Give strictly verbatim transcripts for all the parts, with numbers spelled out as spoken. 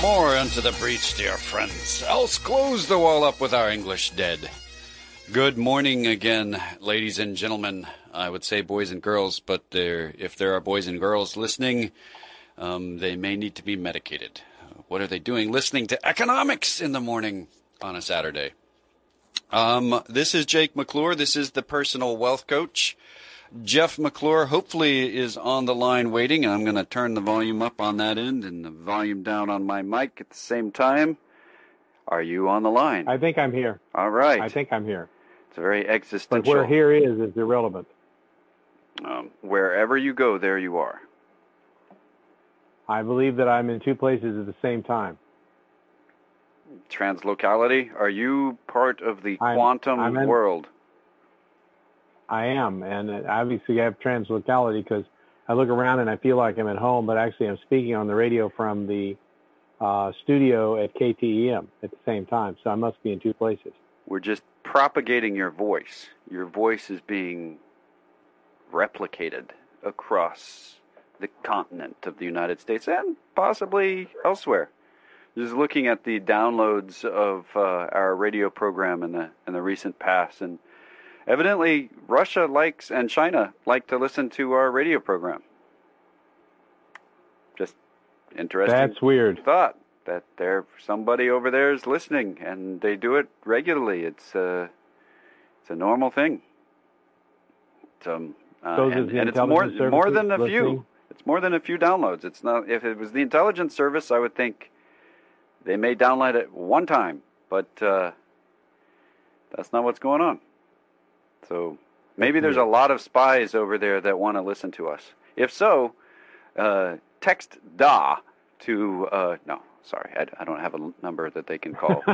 more into the breach, dear friends, else close the wall up with our English dead. Good morning again, ladies and gentlemen. I would say boys and girls, but there, if there are boys and girls listening, um, they may need to be medicated. What are they doing listening to economics in the morning on a Saturday? Um, this is Jake McClure. This is the personal wealth coach. Jeff McClure hopefully is on the line waiting. I'm going to turn the volume up on that end and the volume down on my mic at the same time. Are you on the line? I think I'm here. All right. I think I'm here. It's a very existential. But where here is is irrelevant. Um, wherever you go, there you are. I believe that I'm in two places at the same time. Translocality? Are you part of the I'm, quantum I'm in, world? I am, and obviously I have translocality because I look around and I feel like I'm at home, but actually I'm speaking on the radio from the uh, studio at K T E M at the same time, so I must be in two places. We're just propagating your voice. Your voice is being replicated across the continent of the United States and possibly elsewhere. Just looking at the downloads of uh, our radio program in the in the recent past, and evidently Russia likes and China like to listen to our radio program. Just interesting. That's weird. Thought that there somebody over there is listening, and they do it regularly. It's a it's a normal thing. It's, um, uh, so and, the and it's more more than a listening? few. It's more than a few downloads. It's not. If it was the intelligence service, I would think they may download it one time, but uh, that's not what's going on. So maybe there's a lot of spies over there that want to listen to us. If so, uh, text D A to, uh, no, sorry, I, I don't have a number that they can call.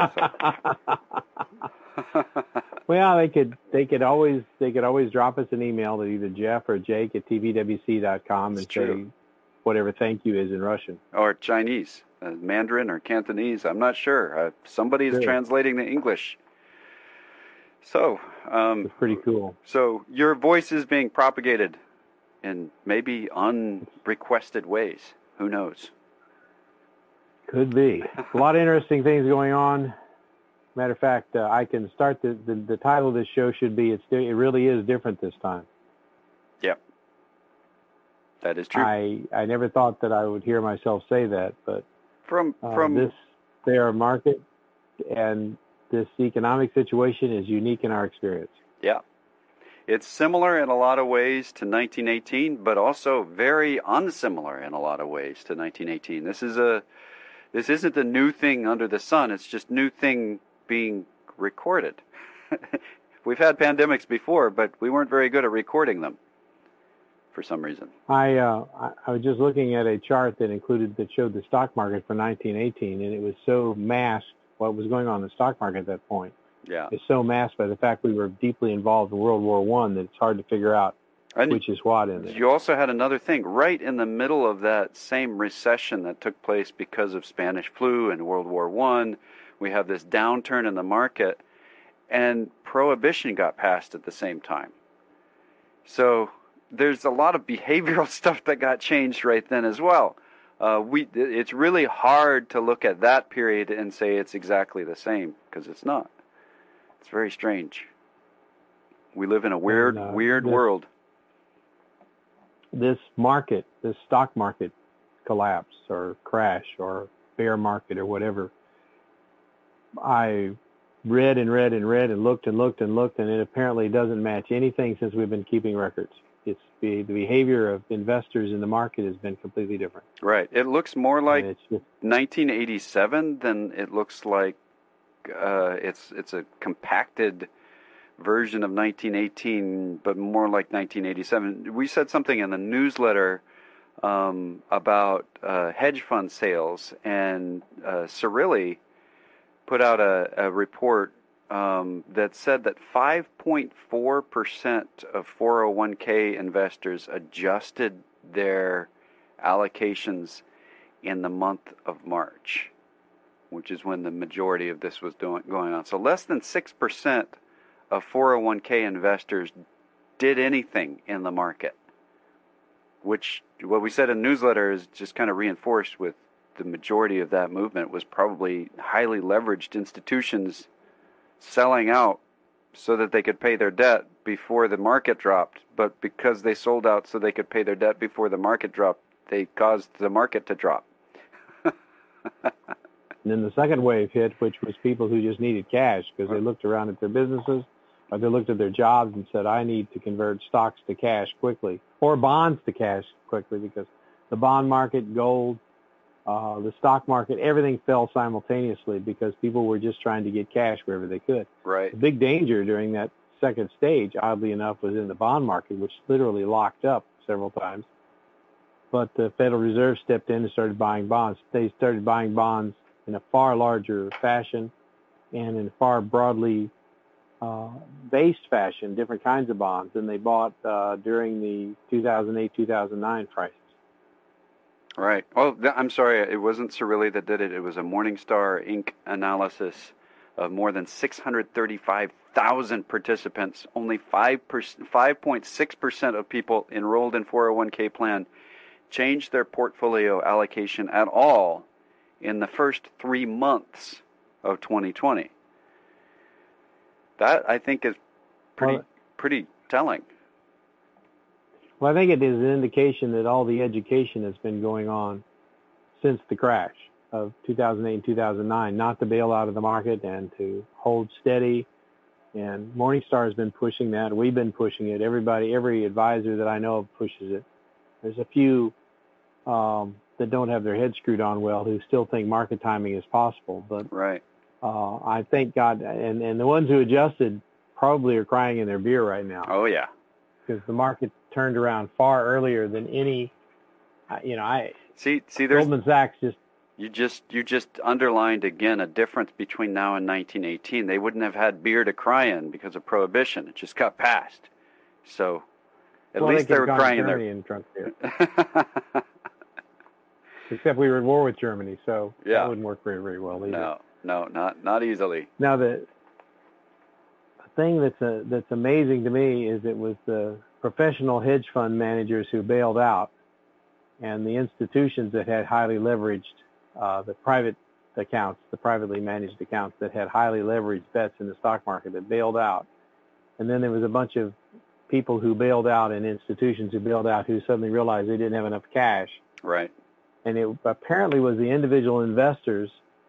Well, they could they could always they could always drop us an email to either Jeff or Jake at T V W C dot com and say whatever thank you is in Russian. Or Chinese, uh, Mandarin or Cantonese, I'm not sure. Uh, somebody is sure. translating the English. So, um, it's pretty cool. So your voice is being propagated in maybe unrequested ways. Who knows? Could be. A lot of interesting things going on. Matter of fact, uh, I can start the, the the title of this show should be it's it really is different this time. Yep. That is true. I I never thought that I would hear myself say that, but from uh, from this bear market and this economic situation is unique in our experience. Yeah. It's similar in a lot of ways to nineteen eighteen, but also very unsimilar in a lot of ways to nineteen eighteen. This is a this isn't a new thing under the sun. It's just new thing being recorded. We've had pandemics before, but we weren't very good at recording them for some reason. I uh, I, I was just looking at a chart that included that showed the stock market for nineteen eighteen, and it was so masked what was going on in the stock market at that point. Yeah, it's so masked by the fact we were deeply involved in World War One that it's hard to figure out and which is what in there. You also had another thing right in the middle of that same recession that took place because of Spanish flu and World War One. We have this downturn in the market, and prohibition got passed at the same time. So there's a lot of behavioral stuff that got changed right then as well. Uh, we it's really hard to look at that period and say it's exactly the same, because it's not. It's very strange. We live in a weird, and, uh, weird this, world. This market, this stock market collapse or crash or bear market or whatever, I read and read and read and looked and looked and looked, and it apparently doesn't match anything since we've been keeping records. It's the, the behavior of investors in the market has been completely different. Right. It looks more like it's just, nineteen eighty-seven than it looks like uh, it's it's a compacted version of nineteen eighteen, but more like nineteen eighty-seven. We said something in the newsletter um, about uh, hedge fund sales, and uh, Cirilli put out a, a report um, that said that five point four percent of four oh one k investors adjusted their allocations in the month of March, which is when the majority of this was doing, going on. So less than six percent of four oh one k investors did anything in the market, which what we said in the newsletter is just kind of reinforced with the majority of that movement was probably highly leveraged institutions selling out so that they could pay their debt before the market dropped. But because they sold out so they could pay their debt before the market dropped, they caused the market to drop. And then the second wave hit, which was people who just needed cash because they looked around at their businesses or they looked at their jobs and said, I need to convert stocks to cash quickly or bonds to cash quickly, because the bond market, gold, uh, the stock market, everything fell simultaneously because people were just trying to get cash wherever they could. Right. The big danger during that second stage, oddly enough, was in the bond market, which literally locked up several times. But the Federal Reserve stepped in and started buying bonds. They started buying bonds in a far larger fashion and in a far broadly uh, based fashion, different kinds of bonds than they bought uh, during the two thousand eight two thousand nine crisis. Right. Oh, th- I'm sorry. It wasn't Cirilli that did it. It was a Morningstar Incorporated analysis of more than six hundred thirty-five thousand participants. Only five percent, five point six percent of people enrolled in four oh one k plan changed their portfolio allocation at all in the first three months of twenty twenty. That, I think, is pretty well, pretty telling. Well, I think it is an indication that all the education has been going on since the crash of two thousand eight and two thousand nine, not to bail out of the market and to hold steady. And Morningstar has been pushing that. We've been pushing it. Everybody, every advisor that I know of pushes it. There's a few um, that don't have their head screwed on well who still think market timing is possible. But right. uh, I thank God, and, and the ones who adjusted probably are crying in their beer right now. Oh, yeah. Because the market turned around far earlier than any, you know, I see. See, there's Goldman Sachs just you just you just underlined again a difference between now and nineteen eighteen. They wouldn't have had beer to cry in because of prohibition. It just got passed. So at well, least they, they were crying in Germany there. And drunk beer. Except we were at war with Germany, so yeah. that wouldn't work very, very well either. No, no, not not easily. Now the thing that's a, that's amazing to me is it was the professional hedge fund managers who bailed out, and the institutions that had highly leveraged uh, the private accounts, the privately managed accounts that had highly leveraged bets in the stock market that bailed out. And then there was a bunch of people who bailed out and institutions who bailed out who suddenly realized they didn't have enough cash. Right. And it apparently was the individual investors,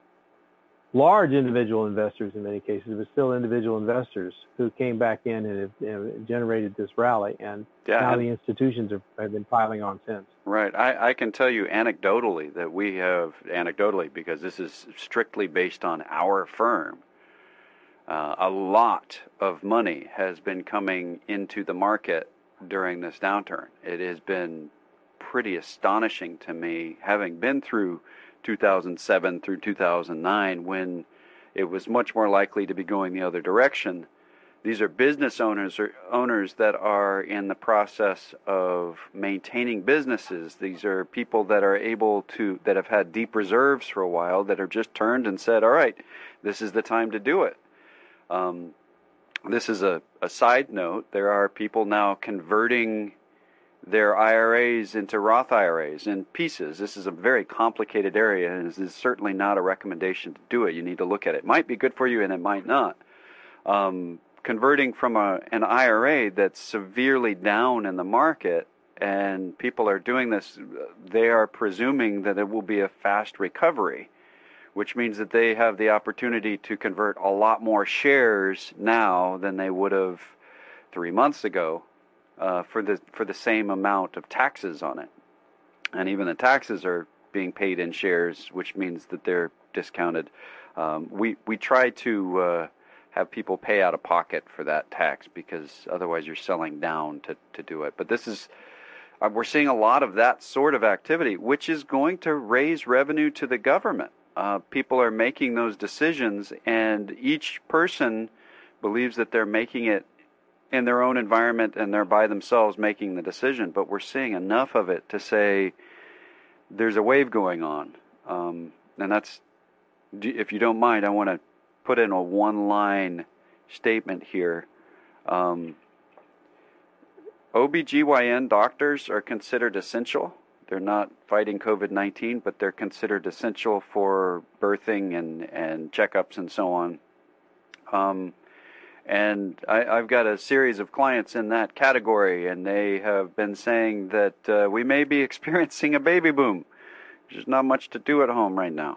large individual investors in many cases, but still individual investors who came back in and have, have generated this rally. And yeah, now and the institutions have, have been piling on since. Right. I, I can tell you anecdotally that we have, anecdotally, because this is strictly based on our firm, uh, a lot of money has been coming into the market during this downturn. It has been pretty astonishing to me, having been through two thousand seven through two thousand nine, when it was much more likely to be going the other direction. These are business owners or owners that are in the process of maintaining businesses. These are people that are able to, that have had deep reserves for a while, that have just turned and said, all right, this is the time to do it. Um, this is a, a side note. There are people now converting their I R As into Roth I R As in pieces. This is a very complicated area, and this is certainly not a recommendation to do it. You need to look at it. It might be good for you, and it might not. Um, converting from a, an I R A that's severely down in the market, and people are doing this, they are presuming that it will be a fast recovery, which means that they have the opportunity to convert a lot more shares now than they would have three months ago. Uh, for the for the same amount of taxes on it, and even the taxes are being paid in shares, which means that they're discounted. Um, we we try to uh, have people pay out of pocket for that tax, because otherwise you're selling down to to do it. But this is uh, we're seeing a lot of that sort of activity, which is going to raise revenue to the government. Uh, people are making those decisions, and each person believes that they're making it in their own environment and they're by themselves making the decision. But we're seeing enough of it to say there's a wave going on. Um, and that's, if you don't mind, I want to put in a one-line statement here. Um, O B G Y N doctors are considered essential. They're not fighting COVID nineteen, but they're considered essential for birthing and, and checkups and so on. Um, and I, I've got a series of clients in that category, and they have been saying that uh, we may be experiencing a baby boom. There's not much to do at home right now.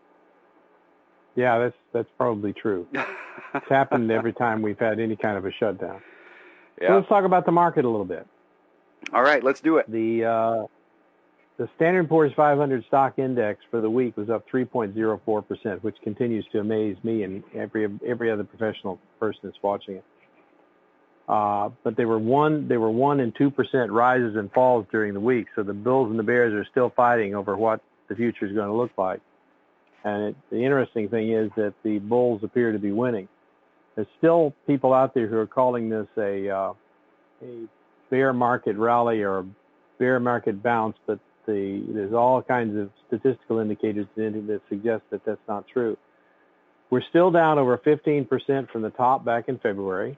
Yeah, that's that's probably true. It's happened every time we've had any kind of a shutdown. Yeah. So let's talk about the market a little bit. All right, let's do it. The uh, the Standard and Poor's five hundred stock index for the week was up three point zero four percent, which continues to amaze me and every every other professional person that's watching it. Uh, but they were one they were one and two percent rises and falls during the week. So the Bulls and the Bears are still fighting over what the future is going to look like. And it, the interesting thing is that the Bulls appear to be winning. There's still people out there who are calling this a uh, a bear market rally or a bear market bounce, but the, there's all kinds of statistical indicators that suggest that that's not true. We're still down over fifteen percent from the top back in February,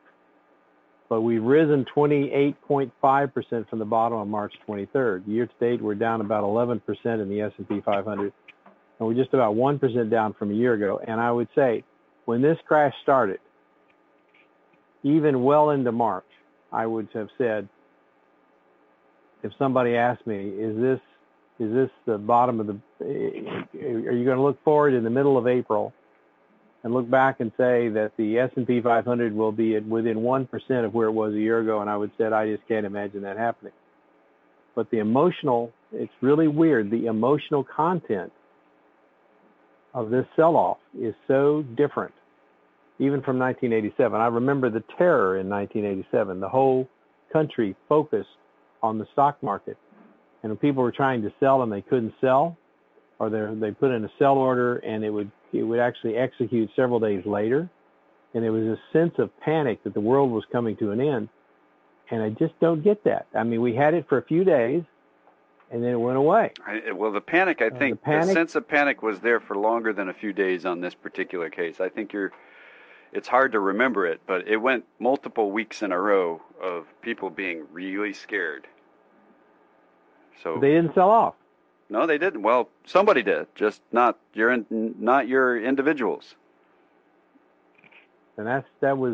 but we've risen twenty-eight point five percent from the bottom on March twenty-third. Year to date, we're down about eleven percent in the S and P five hundred, and we're just about one percent down from a year ago. And I would say when this crash started, even well into March, I would have said, if somebody asked me, is this is this the bottom of the, are you going to look forward in the middle of April and look back and say that the S and P five hundred will be at within one percent of where it was a year ago? And I would say, I just can't imagine that happening. But the emotional, it's really weird, the emotional content of this sell-off is so different, even from nineteen eighty-seven. I remember the terror in nineteen eighty-seven. The whole country focused on the stock market. And when people were trying to sell and they couldn't sell, or they put in a sell order and it would it would actually execute several days later. And there was a sense of panic that the world was coming to an end. And I just don't get that. I mean, we had it for a few days, and then it went away. I, well, the panic, I think, uh, the, panic, the sense of panic was there for longer than a few days on this particular case. I think you're, it's hard to remember it, but it went multiple weeks in a row of people being really scared. So they didn't sell off. No, they didn't. Well, somebody did, just not your not your individuals. And that's that was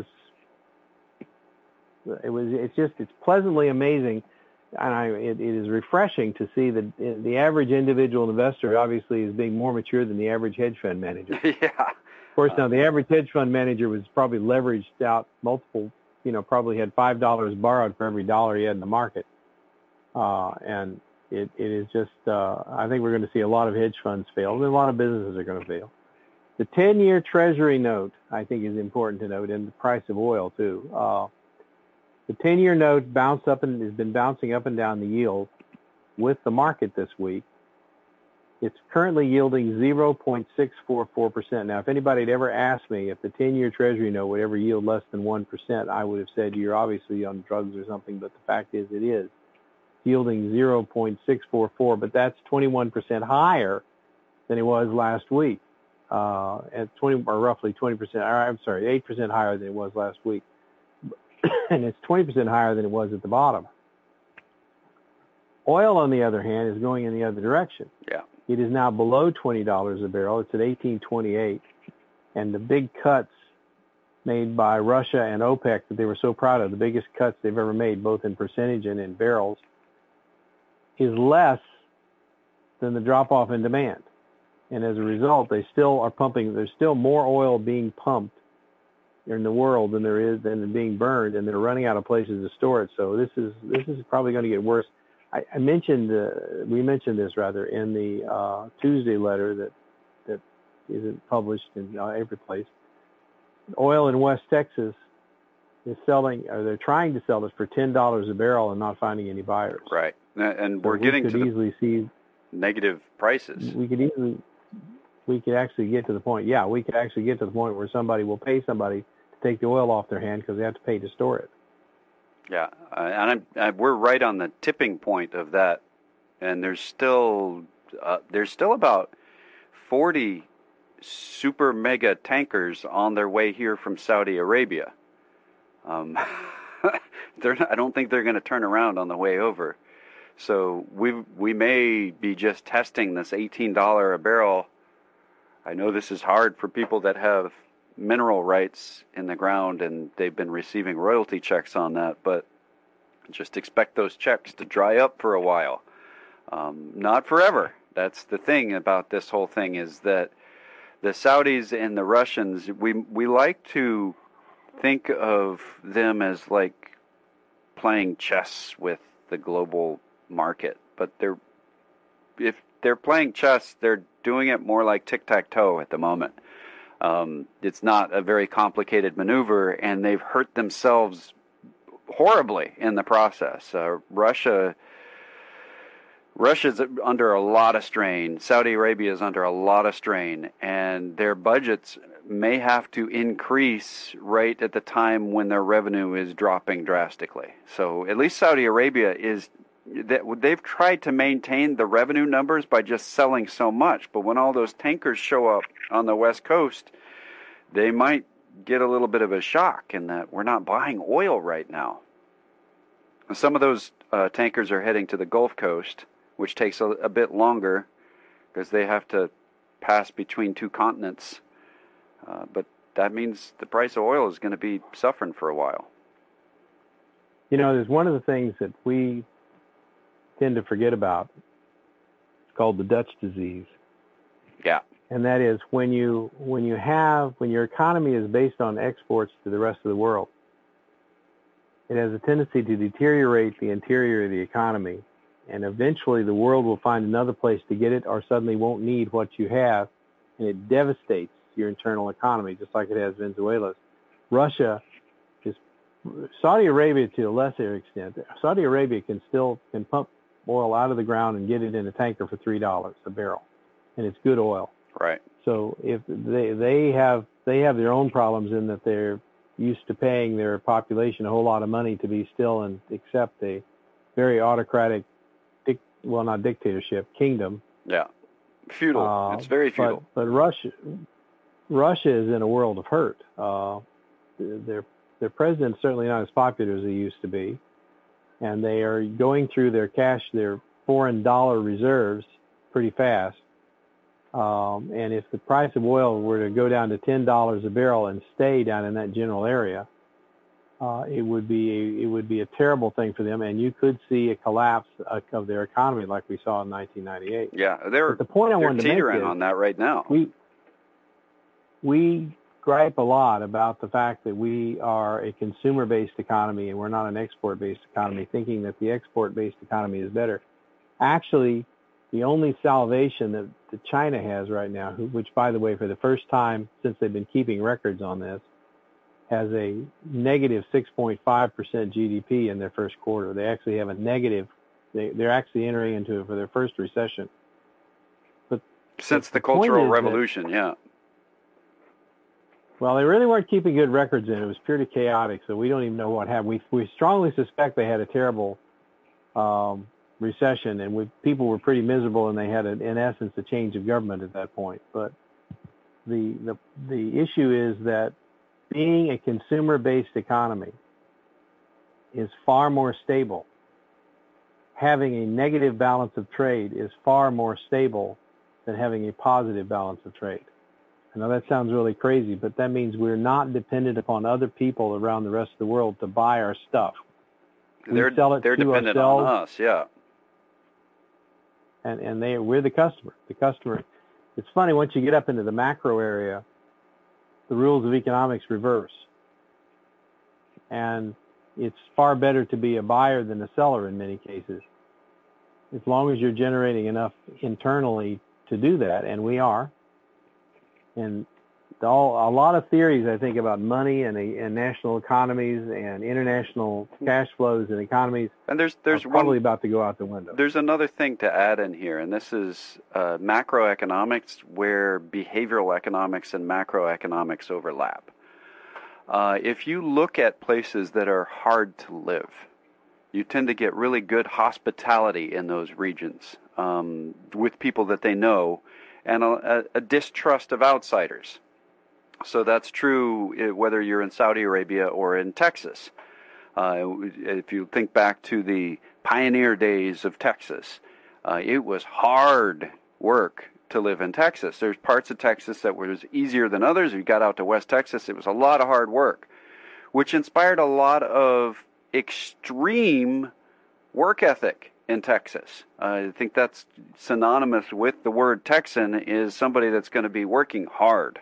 it was it's just it's pleasantly amazing, and I it, it is refreshing to see that the average individual investor obviously is being more mature than the average hedge fund manager. Yeah. Of course, now the average hedge fund manager was probably leveraged out multiple, you know, probably had five dollars borrowed for every dollar he had in the market, uh, and it it is just uh, I think we're going to see a lot of hedge funds fail, and a lot of businesses are going to fail. The ten-year Treasury note, I think, is important to note, and the price of oil, too. Uh, the ten-year note bounced up and has been bouncing up and down the yield with the market this week. It's currently yielding zero point six four four percent. Now, if anybody had ever asked me if the ten-year Treasury note would ever yield less than one percent, I would have said you're obviously on drugs or something, but the fact is it is. It's yielding zero point six four four, but that's twenty-one percent higher than it was last week. Uh, at twenty or roughly twenty percent, I'm sorry, eight percent higher than it was last week. And it's twenty percent higher than it was at the bottom. Oil, on the other hand, is going in the other direction. Yeah. It is now below twenty dollars a barrel. It's at eighteen twenty-eight. And the big cuts made by Russia and OPEC that they were so proud of, the biggest cuts they've ever made, both in percentage and in barrels, is less than the drop-off in demand. And as a result, they still are pumping, there's still more oil being pumped in the world than there is than being burned, and they're running out of places to store it. So this is this is probably going to get worse. I, I mentioned, uh, we mentioned this rather in the uh, Tuesday letter that that isn't published in uh, every place. Oil in West Texas is selling, or they're trying to sell it for ten dollars a barrel and not finding any buyers. Right, and so we're getting we could to easily see negative prices. We could easily. We could actually get to the point, yeah, we could actually get to the point where somebody will pay somebody to take the oil off their hand because they have to pay to store it. Yeah, uh, and I'm, I, we're right on the tipping point of that, and there's still uh, there's still about forty super mega tankers on their way here from Saudi Arabia. Um, they're not, I don't think they're going to turn around on the way over. So we we may be just testing this eighteen dollars a barrel. I know this is hard for people that have mineral rights in the ground and they've been receiving royalty checks on that, but just expect those checks to dry up for a while. Um, not forever. That's the thing about this whole thing, is that the Saudis and the Russians, we we like to think of them as like playing chess with the global market, but they're if they're playing chess, they're doing it more like tic-tac-toe at the moment. Um, it's not a very complicated maneuver, and they've hurt themselves horribly in the process. Uh, Russia, Russia's under a lot of strain. Saudi Arabia is under a lot of strain, and their budgets may have to increase right at the time when their revenue is dropping drastically. So at least Saudi Arabia is, they've tried to maintain the revenue numbers by just selling so much, but when all those tankers show up on the West Coast, they might get a little bit of a shock in that we're not buying oil right now. Some of those uh, tankers are heading to the Gulf Coast, which takes a, a bit longer because they have to pass between two continents. Uh, but that means the price of oil is going to be suffering for a while. You know, there's one of the things that we tend to forget about. It's called the Dutch disease. Yeah. And that is when you when you have when your economy is based on exports to the rest of the world, it has a tendency to deteriorate the interior of the economy, and eventually the world will find another place to get it, or suddenly won't need what you have, and it devastates your internal economy, just like it has Venezuela's. Russia is Saudi Arabia to a lesser extent. Saudi Arabia can still can pump oil out of the ground and get it in a tanker for three dollars a barrel, and it's good oil. Right. So if they they have they have their own problems in that they're used to paying their population a whole lot of money to be still and accept a very autocratic, dic- well not dictatorship, kingdom. Yeah. Feudal. Uh, it's very feudal. But, but Russia Russia is in a world of hurt. Uh, their their president's certainly not as popular as he used to be, and they are going through their cash, their foreign dollar reserves pretty fast. Um, and if the price of oil were to go down to ten dollars a barrel and stay down in that general area, uh, it would be a, it would be a terrible thing for them, and you could see a collapse of their economy like we saw in nineteen ninety-eight. Yeah, they're but the point I they're wanted to make teetering is, on that right now. We we gripe a lot about the fact that we are a consumer-based economy and we're not an export-based economy, thinking that the export-based economy is better. Actually, the only salvation that, that China has right now, which, by the way, for the first time since they've been keeping records on this, has a negative six point five percent G D P in their first quarter. They actually have a negative. They, they're actually entering into it for their first recession. But since the, the Cultural Revolution, that, yeah. Well, they really weren't keeping good records in. It was purely chaotic, so we don't even know what happened. We we strongly suspect they had a terrible um, recession, and we, people were pretty miserable, and they had, a, in essence, a change of government at that point. But the the the issue is that being a consumer-based economy is far more stable. Having a negative balance of trade is far more stable than having a positive balance of trade. I know that sounds really crazy, but that means we're not dependent upon other people around the rest of the world to buy our stuff. We they're sell it they're to dependent ourselves, on us, yeah. And and they we're the customer. The customer. It's funny, once you get up into the macro area, the rules of economics reverse, and it's far better to be a buyer than a seller in many cases, as long as you're generating enough internally to do that, and we are. And all, a lot of theories, I think, about money and, and national economies and international cash flows and economies and there's, there's are probably one, about to go out the window. There's another thing to add in here, and this is uh, macroeconomics, where behavioral economics and macroeconomics overlap. Uh, if you look at places that are hard to live, you tend to get really good hospitality in those regions um, with people that they know, and a, a distrust of outsiders. So that's true whether you're in Saudi Arabia or in Texas. Uh, if you think back to the pioneer days of Texas, uh, it was hard work to live in Texas. There's parts of Texas that was easier than others. If you got out to West Texas, it was a lot of hard work, which inspired a lot of extreme work ethic in Texas. Uh, I think that's synonymous with the word Texan, is somebody that's going to be working hard.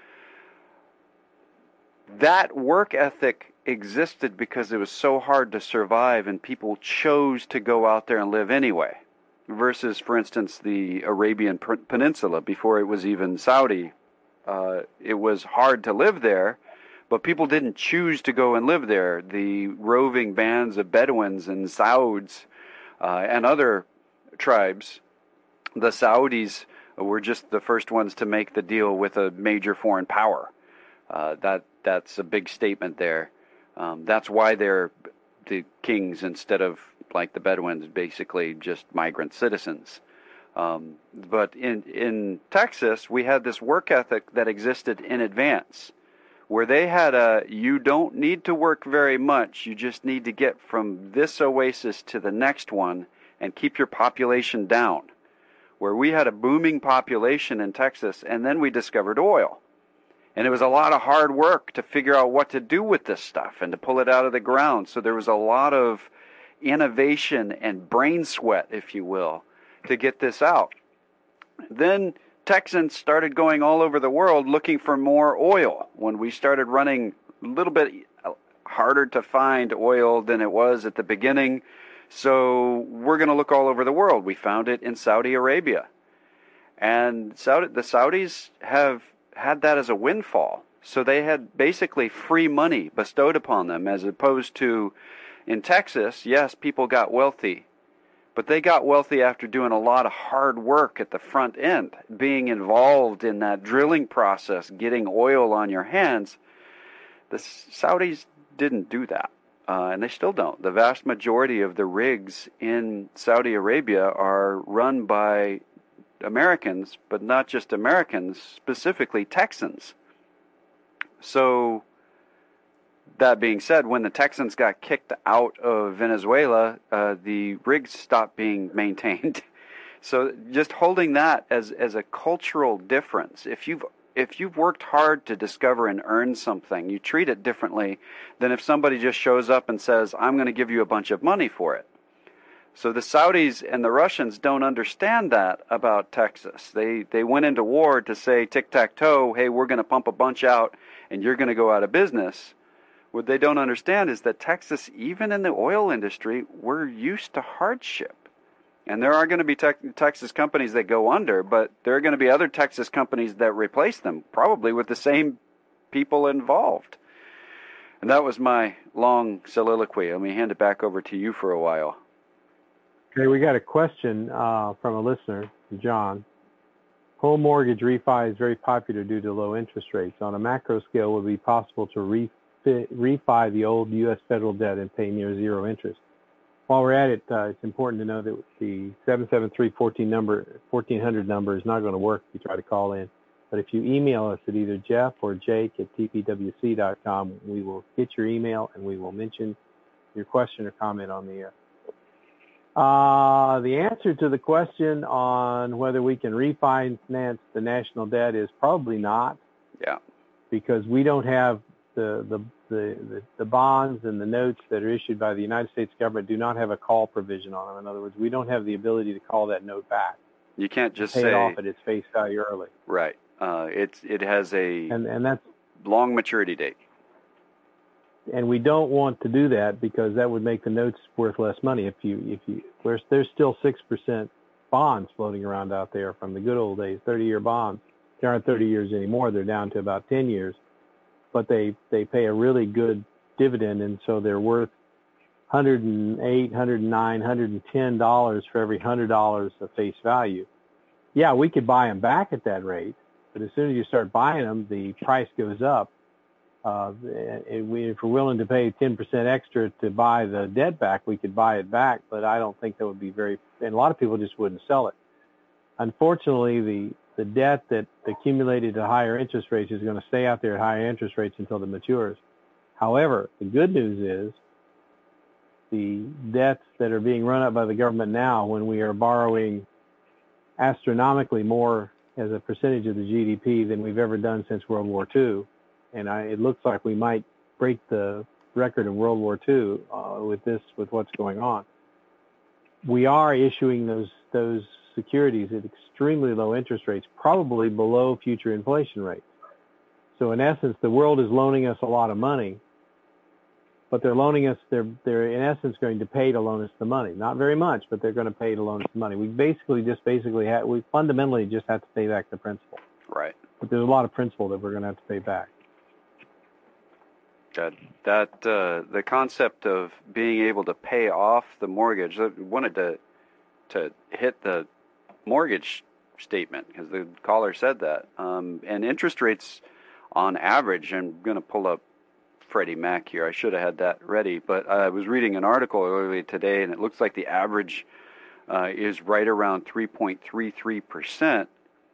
That work ethic existed because it was so hard to survive, and people chose to go out there and live anyway. Versus, for instance, the Arabian Peninsula, before it was even Saudi. Uh, it was hard to live there, but people didn't choose to go and live there. The roving bands of Bedouins and Sauds uh, and other tribes, the Saudis were just the first ones to make the deal with a major foreign power. Uh, that that's a big statement there. Um, that's why they're the kings instead of, like the Bedouins, basically just migrant citizens. Um, but in in Texas, we had this work ethic that existed in advance, where they had a, you don't need to work very much, you just need to get from this oasis to the next one and keep your population down. Where we had a booming population in Texas, and then we discovered oil. And it was a lot of hard work to figure out what to do with this stuff and to pull it out of the ground. So there was a lot of innovation and brain sweat, if you will, to get this out. Then Texans started going all over the world looking for more oil. When we started running a little bit harder to find oil than it was at the beginning, so we're going to look all over the world. We found it in Saudi Arabia. And Saudi, the Saudis have had that as a windfall. So they had basically free money bestowed upon them, as opposed to in Texas, yes, people got wealthy, but they got wealthy after doing a lot of hard work at the front end, being involved in that drilling process, getting oil on your hands. The Saudis didn't do that, uh, and they still don't. The vast majority of the rigs in Saudi Arabia are run by Americans, but not just Americans, specifically Texans. So, that being said, when the Texans got kicked out of Venezuela, uh, the rigs stopped being maintained. So just holding that as as a cultural difference. If you've if you've worked hard to discover and earn something, you treat it differently than if somebody just shows up and says, I'm going to give you a bunch of money for it. So the Saudis and the Russians don't understand that about Texas. They they went into war to say tic-tac-toe, hey, we're going to pump a bunch out and you're going to go out of business. What they don't understand is that Texas, even in the oil industry, we're used to hardship. And there are going to be te- Texas companies that go under, but there are going to be other Texas companies that replace them, probably with the same people involved. And that was my long soliloquy. Let me hand it back over to you for a while. Okay, we got a question uh, from a listener, John. Home mortgage refi is very popular due to low interest rates. On a macro scale, would it be possible to refi refi the old U S federal debt and pay near zero interest? While we're at it, uh, it's important to know that the seven seven three, one four number, fourteen hundred number is not going to work if you try to call in. But if you email us at either Jeff or Jake at T P W C dot com, we will get your email and we will mention your question or comment on the air. Uh, the answer to the question on whether we can refinance the national debt is probably not. Yeah. Because we don't have The, the the the bonds and the notes that are issued by the United States government do not have a call provision on them. In other words, we don't have the ability to call that note back. You can't just pay say it off at its face value early. Right. Uh, it's it has a and and that's long maturity date. And we don't want to do that because that would make the notes worth less money. If you if you there's there's still six percent bonds floating around out there from the good old days, thirty-year bonds. They aren't thirty years anymore. They're down to about ten years. But they, they pay a really good dividend, and so they're worth one hundred eight, one hundred nine, one hundred ten dollars for every one hundred dollars of face value. Yeah, we could buy them back at that rate, but as soon as you start buying them, the price goes up. Uh, if we're willing to pay ten percent extra to buy the debt back, we could buy it back, but I don't think that would be very, and a lot of people just wouldn't sell it. Unfortunately, the The debt that accumulated at higher interest rates is going to stay out there at higher interest rates until it matures. However, the good news is the debts that are being run up by the government now, when we are borrowing astronomically more as a percentage of the G D P than we've ever done since World War Two. And I, it looks like we might break the record of World War Two uh, with this, with what's going on. We are issuing those those securities at extremely low interest rates, probably below future inflation rates. So in essence, the world is loaning us a lot of money, but they're loaning us, they're, they're in essence going to pay to loan us the money. Not very much, but they're going to pay to loan us the money. We basically just basically have, we fundamentally just have to pay back the principal. Right. But there's a lot of principal that we're going to have to pay back. That, that uh, the concept of being able to pay off the mortgage, I wanted to, to hit the mortgage statement because the caller said that. Um, and interest rates on average, I'm going to pull up Freddie Mac here. I should have had that ready, but I was reading an article earlier today, and it looks like the average uh, is right around three point three three percent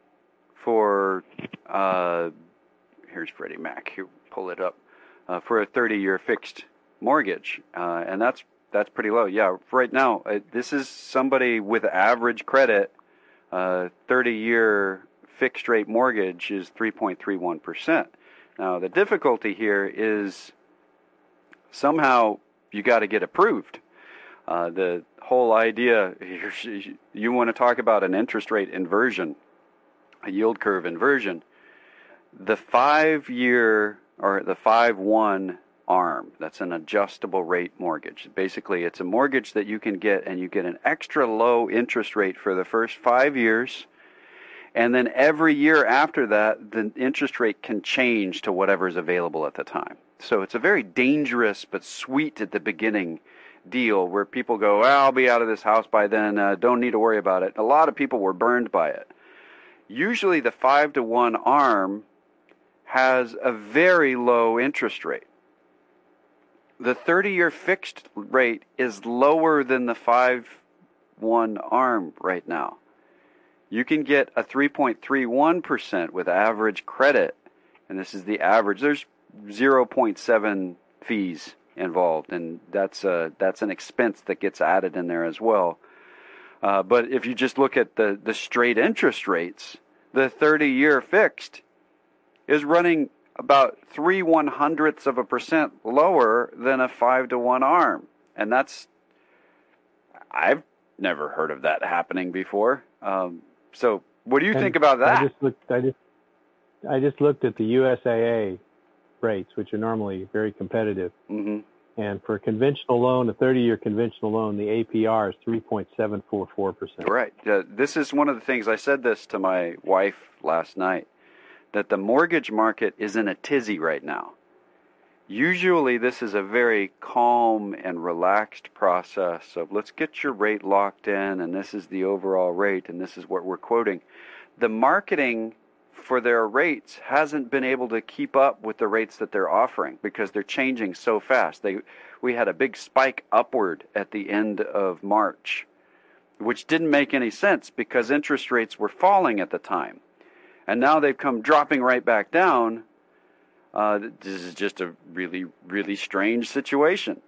for, uh, here's Freddie Mac, here, pull it up, uh, for a thirty-year fixed mortgage, uh, and that's that's pretty low. Yeah, right now, uh, this is somebody with average credit, uh, thirty-year fixed rate mortgage is three point three one percent. Now, the difficulty here is somehow you got to get approved. Uh, the whole idea, you want to talk about an interest rate inversion, a yield curve inversion. The five-year or the five one ARM, that's an adjustable rate mortgage. Basically, it's a mortgage that you can get, and you get an extra low interest rate for the first five years. And then every year after that, the interest rate can change to whatever is available at the time. So it's a very dangerous but sweet at the beginning deal where people go, well, I'll be out of this house by then, uh, don't need to worry about it. A lot of people were burned by it. Usually the five to one ARM has a very low interest rate. The thirty-year fixed rate is lower than the five one ARM right now. You can get a three point three one percent with average credit, and this is the average. There's zero point seven fees involved, and that's a, that's an expense that gets added in there as well. Uh, but if you just look at the, the straight interest rates, the thirty-year fixed is running about three one hundredths of a percent lower than a five to one ARM, and that's, I've never heard of that happening before. Um, So, what do you and think about that? I just looked. I just, I just looked at the U S A A rates, which are normally very competitive. Mm-hmm. And for a conventional loan, a thirty-year conventional loan, the A P R is three point seven four four percent. Right. Uh, this is one of the things I said this to my wife last night, that the mortgage market is in a tizzy right now. Usually, this is a very calm and relaxed process of let's get your rate locked in, and this is the overall rate, and this is what we're quoting. The marketing for their rates hasn't been able to keep up with the rates that they're offering because they're changing so fast. They, we had a big spike upward at the end of March, which didn't make any sense because interest rates were falling at the time. And now they've come dropping right back down. Uh, this is just a really, really strange situation.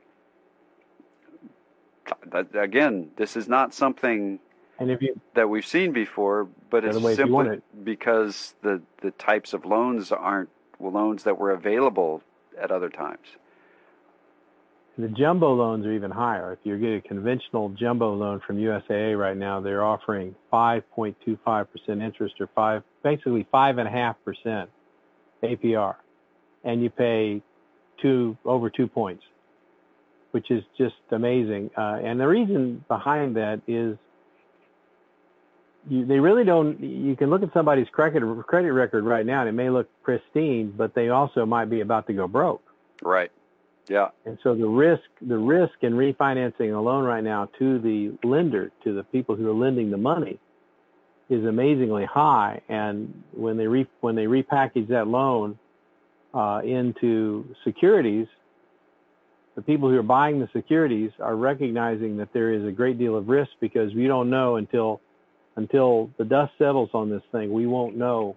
Again, this is not something and if you, that we've seen before, but it's way, simply it, because the, the types of loans aren't loans that were available at other times. The jumbo loans are even higher. If you get a conventional jumbo loan from U S A A right now, they're offering five point two five percent interest or five, basically five point five percent A P R. And you pay two over two points, which is just amazing. Uh, and the reason behind that is you, they really don't. You can look at somebody's credit credit record right now, and it may look pristine, but they also might be about to go broke. Right. Yeah. And so the risk, the risk in refinancing a loan right now to the lender, to the people who are lending the money, is amazingly high. And when they re, when they repackage that loan Uh, into securities, the people who are buying the securities are recognizing that there is a great deal of risk because we don't know until until the dust settles on this thing. We won't know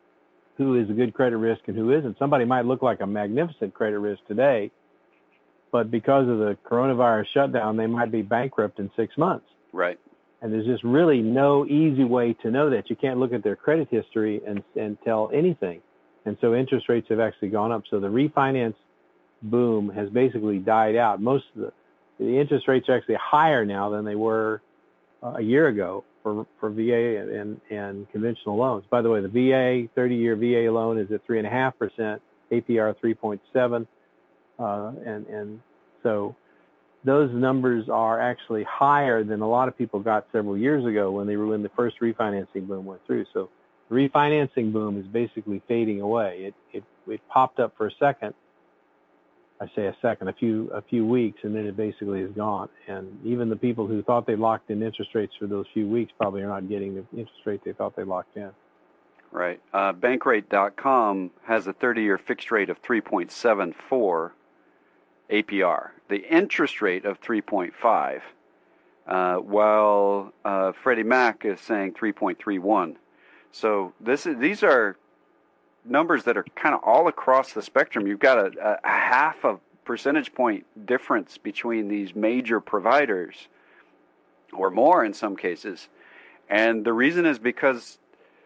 who is a good credit risk and who isn't. Somebody might look like a magnificent credit risk today, but because of the coronavirus shutdown, they might be bankrupt in six months. Right. And there's just really no easy way to know that. You can't look at their credit history and, and tell anything. And so interest rates have actually gone up. So the refinance boom has basically died out. Most of the, the interest rates are actually higher now than they were uh, a year ago for, for V A and, and, and conventional loans. By the way, the V A, thirty-year V A loan is at three point five percent, A P R three point seven. Uh, and, and so those numbers are actually higher than a lot of people got several years ago when they were when the first refinancing boom went through. So the refinancing boom is basically fading away. It it it popped up for a second. I say a second, a few a few weeks, and then it basically is gone. And even the people who thought they locked in interest rates for those few weeks probably are not getting the interest rate they thought they locked in. Right. Uh, Bankrate dot com has a thirty-year fixed rate of three point seven four A P R. The interest rate of three point five, uh, while uh, Freddie Mac is saying three point three one. So this is, these are numbers that are kind of all across the spectrum. You've got a, a half a percentage point difference between these major providers, or more in some cases. And the reason is because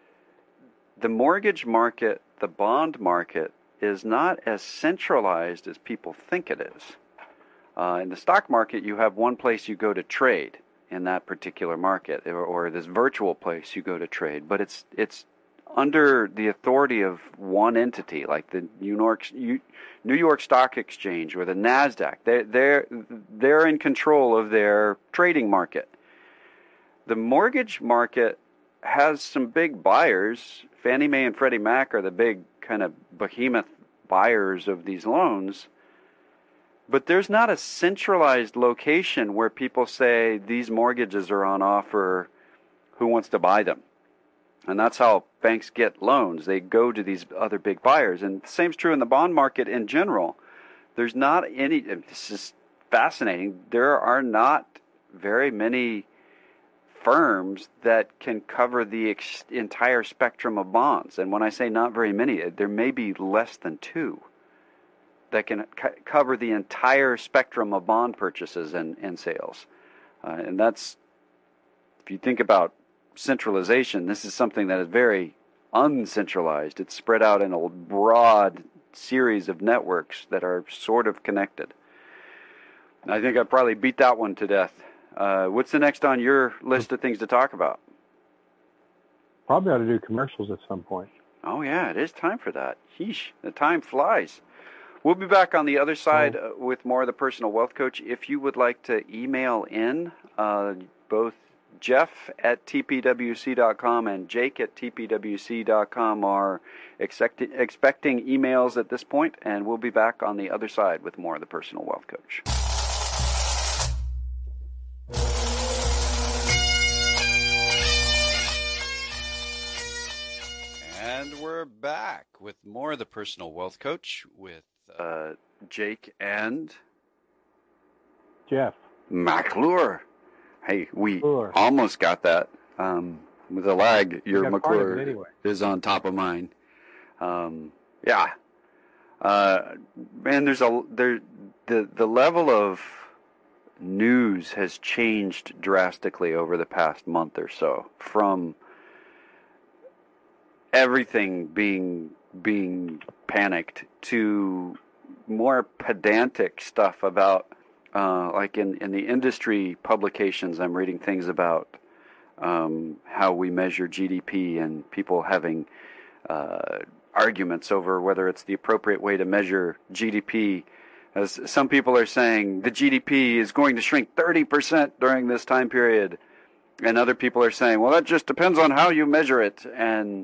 the mortgage market, the bond market, is not as centralized as people think it is. Uh, in the stock market, you have one place you go to trade in that particular market, or, or this virtual place you go to trade, but it's it's under the authority of one entity, like the New York New York Stock Exchange or the NASDAQ. They they're they're in control of their trading market. The mortgage market has some big buyers. Fannie Mae and Freddie Mac are the big kind of behemoth buyers of these loans. But there's not a centralized location where people say these mortgages are on offer, who wants to buy them? And that's how banks get loans. They go to these other big buyers. And the same's true in the bond market in general. There's not any, this is fascinating, there are not very many firms that can cover the ex- entire spectrum of bonds. And when I say not very many, there may be less than two that can co- cover the entire spectrum of bond purchases and, and sales. Uh, and that's, if you think about centralization, this is something that is very uncentralized. It's spread out in a broad series of networks that are sort of connected. I think I probably beat that one to death. Uh, what's the next on your list of things to talk about? Probably ought to do commercials at some point. Oh, yeah, it is time for that. Yeesh, the time flies. We'll be back on the other side uh, with more of the Personal Wealth Coach. If you would like to email in, uh, both Jeff at T P W C dot com and Jake at T P W C dot com are expect- expecting emails at this point, and we'll be back on the other side with more of the Personal Wealth Coach. And we're back with more of the Personal Wealth Coach with uh, Jake and Jeff McClure. Hey, we McClure. almost got that. Um, with a lag, your McClure anyway. is on top of mine. Um, yeah, uh, man. There's a there the the level of news has changed drastically over the past month or so. From everything being being panicked to more pedantic stuff about, uh, like in, in the industry publications, I'm reading things about um, how we measure G D P and people having uh, arguments over whether it's the appropriate way to measure G D P. As some people are saying, the G D P is going to shrink thirty percent during this time period. And other people are saying, well, that just depends on how you measure it. And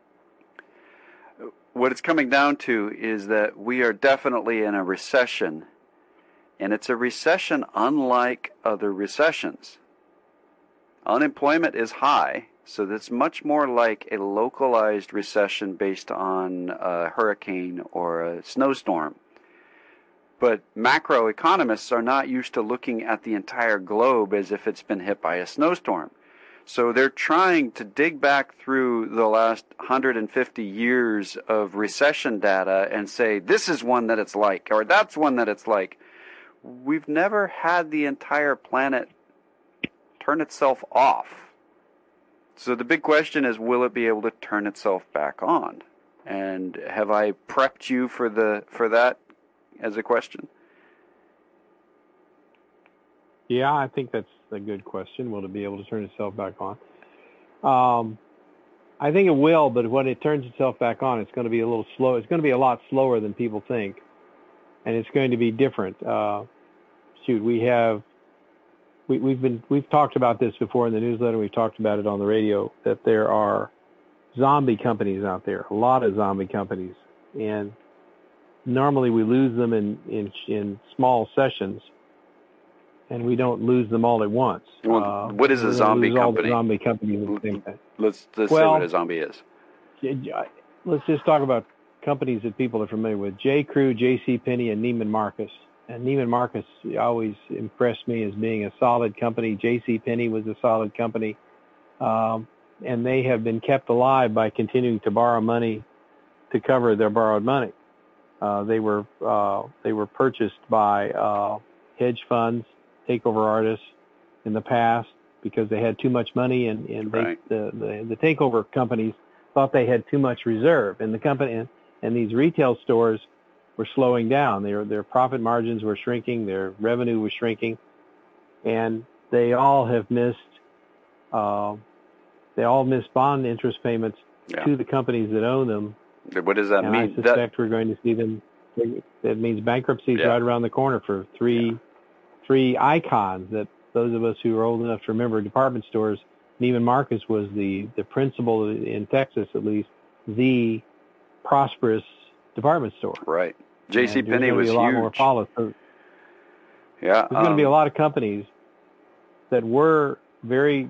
what it's coming down to is that we are definitely in a recession, and it's a recession unlike other recessions. Unemployment is high, so that's much more like a localized recession based on a hurricane or a snowstorm. But macroeconomists are not used to looking at the entire globe as if it's been hit by a snowstorm. So they're trying to dig back through the last one hundred fifty years of recession data and say, this is one that it's like, or that's one that it's like. we've never had the entire planet turn itself off. So the big question is, will it be able to turn itself back on? And have I prepped you for the for that as a question? Yeah, I think that's a good question. Will it be able to turn itself back on? Um, I think it will, but when it turns itself back on, it's going to be a little slow. It's going to be a lot slower than people think, and it's going to be different. Uh, shoot, we have we, we've been we've talked about this before in the newsletter. We've talked about it on the radio that there are zombie companies out there, a lot of zombie companies, and normally we lose them in in, in small sessions. And we don't lose them all at once. Well, uh, what is a zombie lose all company? the zombie companies at the same time. Let's, let's well, say what a zombie is. Let's just talk about companies that people are familiar with. J. Crew, J C. Penney, and Neiman Marcus. And Neiman Marcus always impressed me as being a solid company. J C. Penney was a solid company. Um, and they have been kept alive by continuing to borrow money to cover their borrowed money. Uh, they were uh, they were purchased by uh, hedge funds, takeover artists in the past because they had too much money, and, and they, right. the, the the takeover companies thought they had too much reserve, and the company and, and these retail stores were slowing down. Their their profit margins were shrinking, their revenue was shrinking, and they all have missed uh, they all missed bond interest payments yeah. to the companies that own them. What does that and mean? I suspect that... we're going to see them. That means bankruptcy is yeah. right around the corner for three. Yeah. Three icons that those of us who are old enough to remember department stores. Neiman Marcus was the, the principal in Texas, at least, the prosperous department store. Right. J C. Penney was a lot huge. More follow. So yeah. There's um, going to be a lot of companies that were very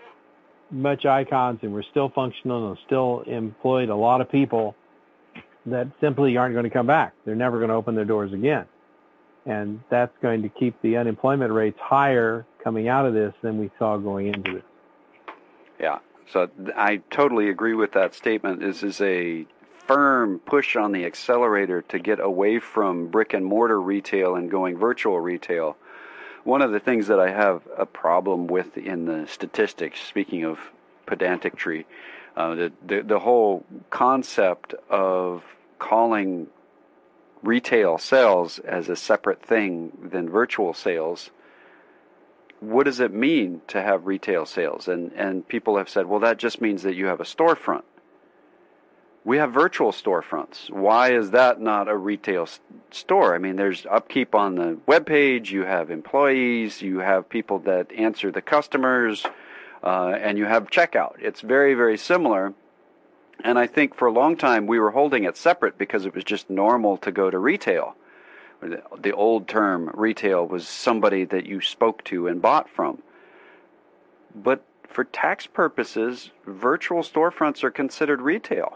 much icons and were still functional and still employed a lot of people that simply aren't going to come back. They're never going to open their doors again. And that's going to keep the unemployment rates higher coming out of this than we saw going into this. Yeah, so I totally agree with that statement. This is a firm push on the accelerator to get away from brick and mortar retail and going virtual retail. One of the things that I have a problem with in the statistics, speaking of pedantry, uh, the, the the whole concept of calling retail sales as a separate thing than virtual sales. What does it mean to have retail sales? And and people have said, well, that just means that you have a storefront. We have virtual storefronts. Why is that not a retail s- store? I mean, there's upkeep on the web page, you have employees, you have people that answer the customers, uh, and you have checkout. It's very, very similar. And I think for a long time we were holding it separate because it was just normal to go to retail. The old term retail was somebody that you spoke to and bought from. But for tax purposes, virtual storefronts are considered retail.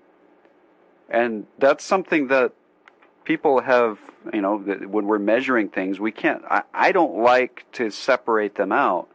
And that's something that people have, you know, when we're measuring things, we can't, I, I don't like to separate them out.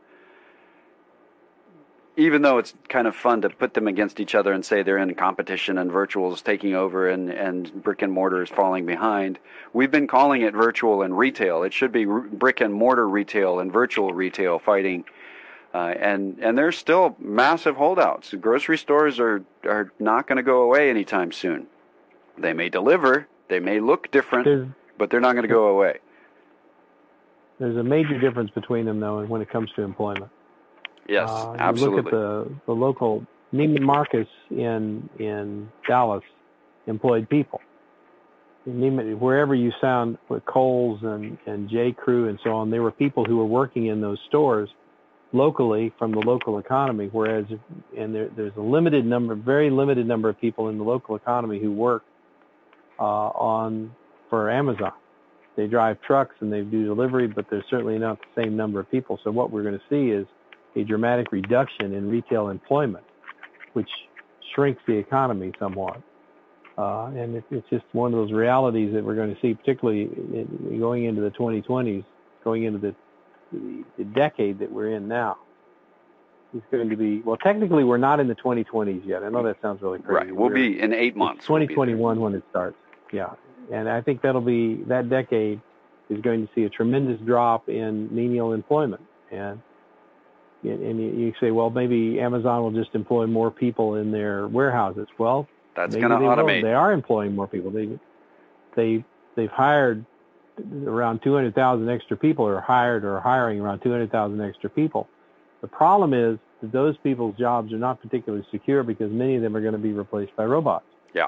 Even though it's kind of fun to put them against each other and say they're in competition and virtual is taking over and, and brick and mortar is falling behind, we've been calling it virtual and retail. It should be r- brick and mortar retail and virtual retail fighting. Uh, and, and there's still massive holdouts. Grocery stores are, are not going to go away anytime soon. They may deliver, they may look different, there's, but they're not going to go away. There's a major difference between them, though, when it comes to employment. Yes, uh, absolutely. You look at the, the local Neiman Marcus in in Dallas employed people. In Neiman, wherever you sound with Kohl's and, and J. Crew and so on, there were people who were working in those stores locally from the local economy, whereas and there, there's a limited number, very limited number of people in the local economy who work uh, on for Amazon. They drive trucks and they do delivery, but there's certainly not the same number of people. So what we're going to see is a dramatic reduction in retail employment, which shrinks the economy somewhat. Uh, and it, it's just one of those realities that we're going to see, particularly in, going into the twenty twenties, going into the, the, the decade that we're in now. It's going to be, well, technically we're not in the twenty twenties yet. I know that sounds really crazy. Right. We'll we're, be in eight months. twenty twenty-one we'll when it starts. Yeah. And I think that'll be, that decade is going to see a tremendous drop in menial employment. And and you say, well, maybe Amazon will just employ more people in their warehouses. Well, that's going to they automate. Will. They are employing more people. They they they've hired around two hundred thousand extra people, or hired or hiring around two hundred thousand extra people. The problem is that those people's jobs are not particularly secure because many of them are going to be replaced by robots. Yeah.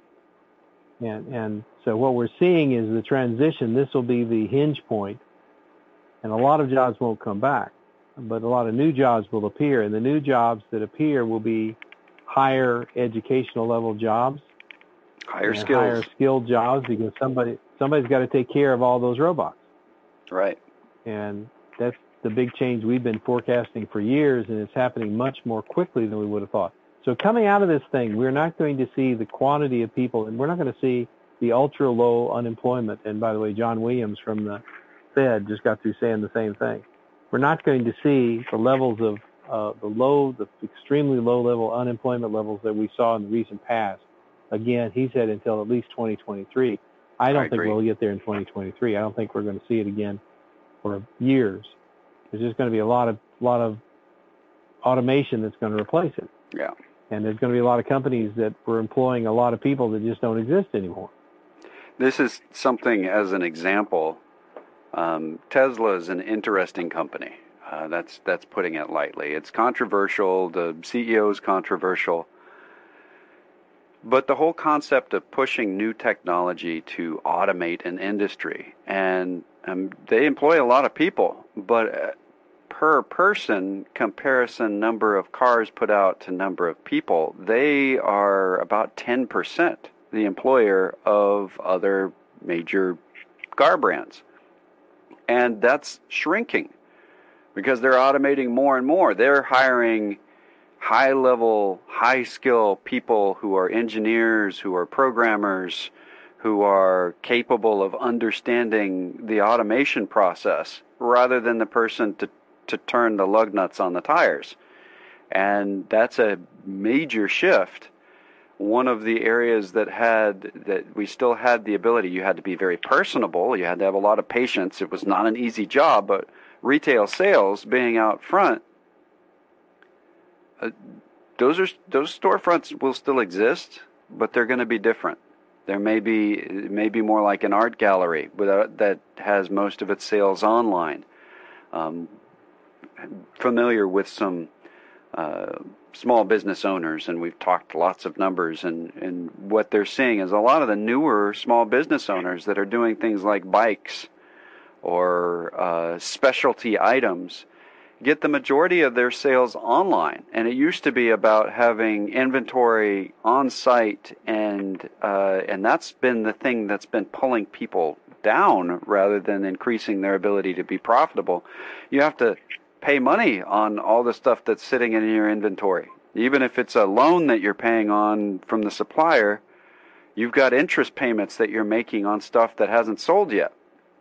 And and so what we're seeing is the transition. This will be the hinge point, and a lot of jobs won't come back, but a lot of new jobs will appear, and the new jobs that appear will be higher educational level jobs, higher skills, higher skilled jobs, because somebody somebody's got to take care of all those robots. Right. And that's the big change we've been forecasting for years, and it's happening much more quickly than we would have thought. So coming out of this thing, we're not going to see the quantity of people, and we're not going to see the ultra low unemployment. And by the way, John Williams from the Fed just got through saying the same thing. We're not going to see the levels of uh, the low, the extremely low level unemployment levels that we saw in the recent past. Again, he said until at least twenty twenty-three. I don't I think agree. we'll get there in twenty twenty-three. I don't think we're going to see it again for years. There's just going to be a lot of lot of automation that's going to replace it. Yeah. And there's going to be a lot of companies that were employing a lot of people that just don't exist anymore. This is something as an example. Um, Tesla is an interesting company. Uh, that's that's putting it lightly. It's controversial. The C E O is controversial. But the whole concept of pushing new technology to automate an industry, and um, they employ a lot of people, but uh, per person comparison number of cars put out to number of people, they are about ten percent the employer of other major car brands. And that's shrinking because they're automating more and more. They're hiring high-level, high-skill people who are engineers, who are programmers, who are capable of understanding the automation process rather than the person to, to turn the lug nuts on the tires. And that's a major shift. One of the areas that had, that we still had the ability, you had to be very personable, you had to have a lot of patience. It was not an easy job, but retail sales being out front, Uh, those are those storefronts will still exist, but they're going to be different. There may be it may be more like an art gallery without, that has most of its sales online. Um, familiar with some uh, small business owners, and we've talked lots of numbers, and, and what they're seeing is a lot of the newer small business owners that are doing things like bikes or uh, specialty items get the majority of their sales online. And it used to be about having inventory on site, and uh, and that's been the thing that's been pulling people down rather than increasing their ability to be profitable. You have to pay money on all the stuff that's sitting in your inventory. Even if it's a loan that you're paying on from the supplier, you've got interest payments that you're making on stuff that hasn't sold yet.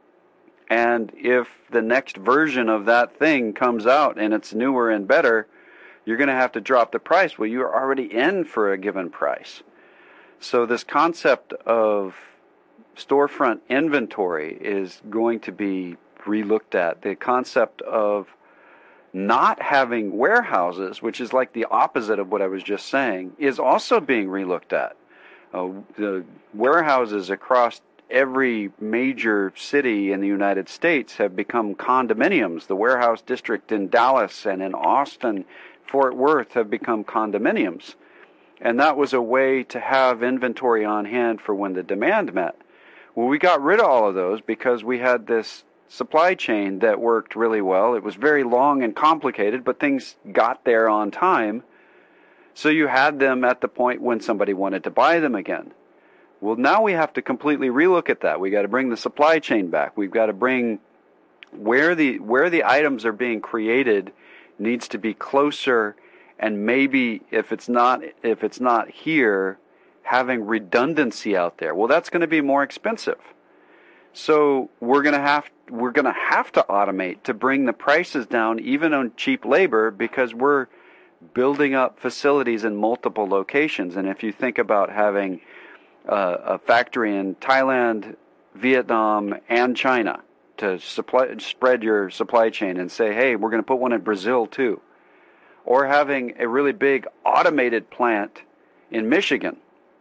And if the next version of that thing comes out and it's newer and better, you're going to have to drop the price. Well, you're already in for a given price. So this concept of storefront inventory is going to be relooked at. The concept of not having warehouses, which is like the opposite of what I was just saying, is also being relooked at. Uh, the warehouses across every major city in the United States have become condominiums. The warehouse district in Dallas and in Austin, Fort Worth have become condominiums. And that was a way to have inventory on hand for when the demand met. Well, we got rid of all of those because we had this supply chain that worked really well. It was very long and complicated, but things got there on time. So you had them at the point when somebody wanted to buy them again. Well, now we have to completely relook at that. We got to bring the supply chain back. We've got to bring where the where the items are being created needs to be closer, and maybe if it's not if it's not here, having redundancy out there. Well, that's going to be more expensive. So we're going to have we're going to have to automate to bring the prices down, even on cheap labor, because we're building up facilities in multiple locations. And if you think about having Uh, a factory in Thailand, Vietnam, and China to supply, spread your supply chain and say, hey, we're going to put one in Brazil too. Or having a really big automated plant in Michigan.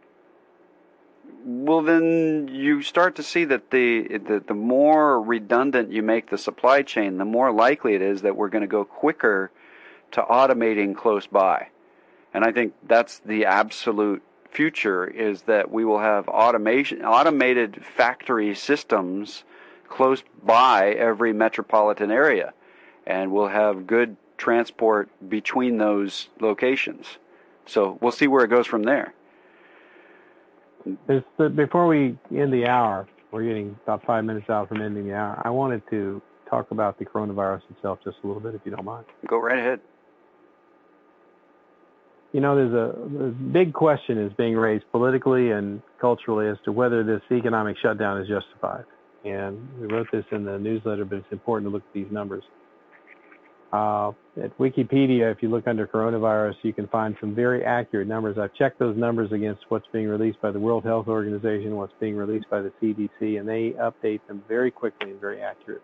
Well, then you start to see that the, the the more redundant you make the supply chain, the more likely it is that we're going to go quicker to automating close by. And I think that's the absolute future, is that we will have automation, automated factory systems close by every metropolitan area. And we'll have good transport between those locations. So we'll see where it goes from there. There's, before we end the hour, we're getting about five minutes out from ending the hour, I wanted to talk about the coronavirus itself just a little bit, if you don't mind. Go right ahead. You know, there's a, a big question is being raised politically and culturally as to whether this economic shutdown is justified. And we wrote this in the newsletter, but it's important to look at these numbers. Uh, at Wikipedia, if you look under coronavirus, you can find some very accurate numbers. I've checked those numbers against what's being released by the World Health Organization, what's being released by the C D C, and they update them very quickly and very accurately.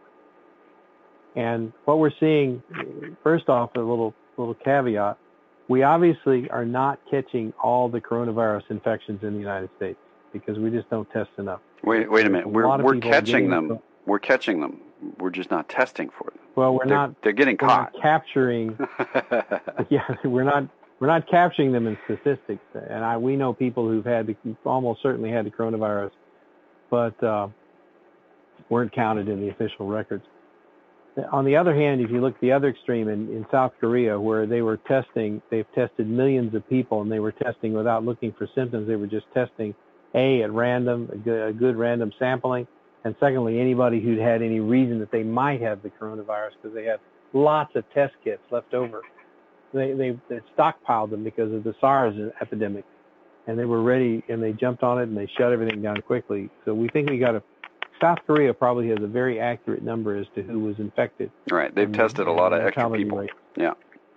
And what we're seeing, first off, a little little caveat, we obviously are not catching all the coronavirus infections in the United States because we just don't test enough. Wait, wait a minute. A we're we're catching them. them. We're catching them. We're just not testing for them. Well, we're they're, not. They're getting we're caught. Not capturing. yeah, we're not. We're not capturing them in statistics. And I, we know people who've had the, almost certainly had the coronavirus, but uh, weren't counted in the official records. On the other hand, if you look at the other extreme in, in South Korea, where they were testing, they've tested millions of people, and they were testing without looking for symptoms. They were just testing, A, at random, a good, a good random sampling, and secondly, anybody who'd had any reason that they might have the coronavirus, because they had lots of test kits left over. They, they, they stockpiled them because of the SARS epidemic, and they were ready, and they jumped on it, and they shut everything down quickly. So we think we got a South Korea probably has a very accurate number as to who was infected. Right. They've and, tested a lot of extra people. Rate. Yeah.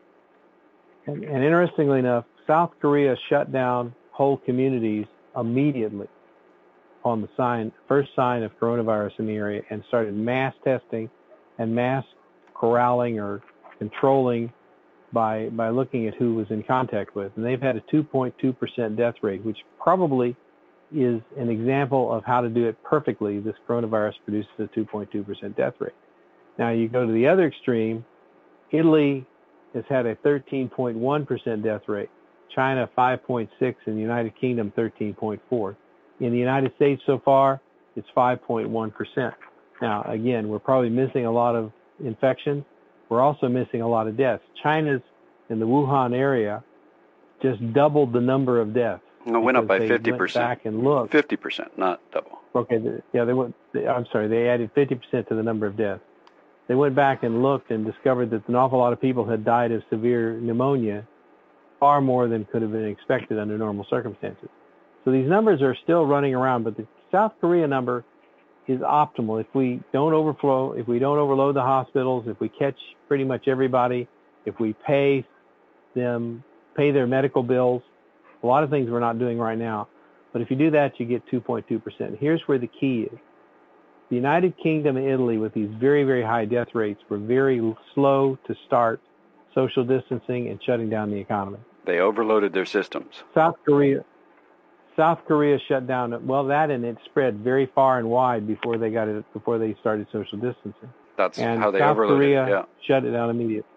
And, and interestingly enough, South Korea shut down whole communities immediately on the sign, first sign of coronavirus in the area, and started mass testing and mass corralling or controlling by by looking at who was in contact with. And they've had a two point two percent death rate, which probably is an example of how to do it perfectly. This coronavirus produces a two point two percent death rate. Now you go to the other extreme, Italy has had a thirteen point one percent death rate, China five point six, and the United Kingdom thirteen point four. In the United States so far, it's five point one percent. Now again, we're probably missing a lot of infections. We're also missing a lot of deaths. China's in the Wuhan area just doubled the number of deaths. It went up by fifty percent. Went back and looked. fifty percent, not double. Okay, the, yeah, they went. They, I'm sorry, they added fifty percent to the number of deaths. They went back and looked and discovered that an awful lot of people had died of severe pneumonia, far more than could have been expected under normal circumstances. So these numbers are still running around, but the South Korea number is optimal. If we don't overflow, if we don't overload the hospitals, if we catch pretty much everybody, if we pay them, pay their medical bills, a lot of things we're not doing right now. But if you do that, you get two point two percent. Here's where the key is. The United Kingdom and Italy, with these very, very high death rates, were very slow to start social distancing and shutting down the economy. They overloaded their systems. South Korea, South Korea shut down, well, that and it spread very far and wide before they got it, before they started social distancing. That's and how they South overloaded Korea it, yeah. shut it down immediately.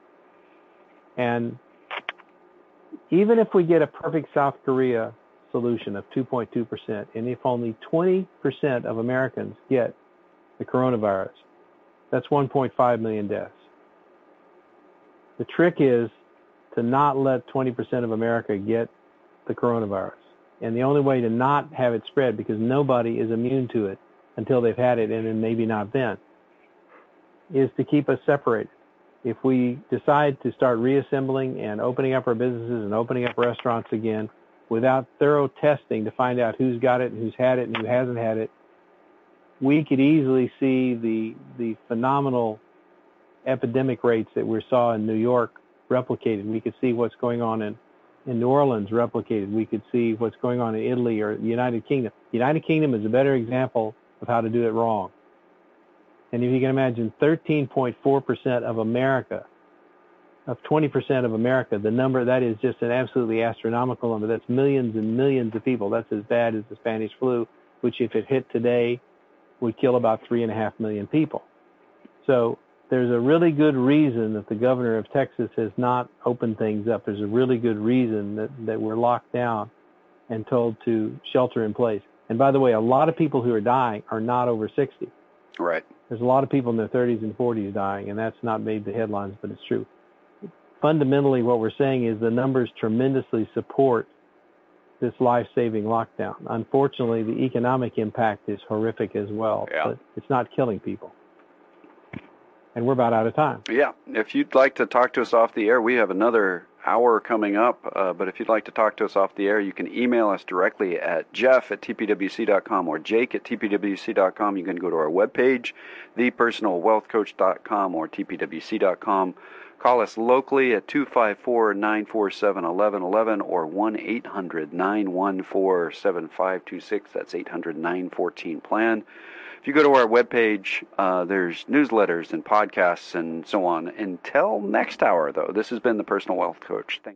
And even if we get a perfect South Korea solution of two point two percent, and if only twenty percent of Americans get the coronavirus, that's one point five million deaths. The trick is to not let twenty percent of America get the coronavirus. And the only way to not have it spread, because nobody is immune to it until they've had it, and then maybe not then, is to keep us separated. If we decide to start reassembling and opening up our businesses and opening up restaurants again without thorough testing to find out who's got it and who's had it and who hasn't had it, we could easily see the the phenomenal epidemic rates that we saw in New York replicated. We could see what's going on in, in New Orleans replicated. We could see what's going on in Italy or the United Kingdom. The United Kingdom is a better example of how to do it wrong. And if you can imagine thirteen point four percent of America, of twenty percent of America, the number, that is just an absolutely astronomical number. That's millions and millions of people. That's as bad as the Spanish flu, which if it hit today would kill about three and a half million people. So there's a really good reason that the governor of Texas has not opened things up. There's a really good reason that, that we're locked down and told to shelter in place. And by the way, a lot of people who are dying are not over sixty. Right. There's a lot of people in their thirties and forties dying, and that's not made the headlines, but it's true. Fundamentally, what we're saying is the numbers tremendously support this life-saving lockdown. Unfortunately, the economic impact is horrific as well, yeah. but it's not killing people. And we're about out of time. Yeah. If you'd like to talk to us off the air, we have another hour coming up. Uh, but if you'd like to talk to us off the air, you can email us directly at jeff at t p w c dot com or jake at t p w c dot com. You can go to our webpage, the personal wealth coach dot com or t p w c dot com. Call us locally at two five four, nine four seven, one one one one or one eight hundred, nine one four, seven five two six. That's eight hundred, nine one four, plan. If you go to our webpage, uh, there's newsletters and podcasts and so on. Until next hour, though, this has been the Personal Wealth Coach. Thank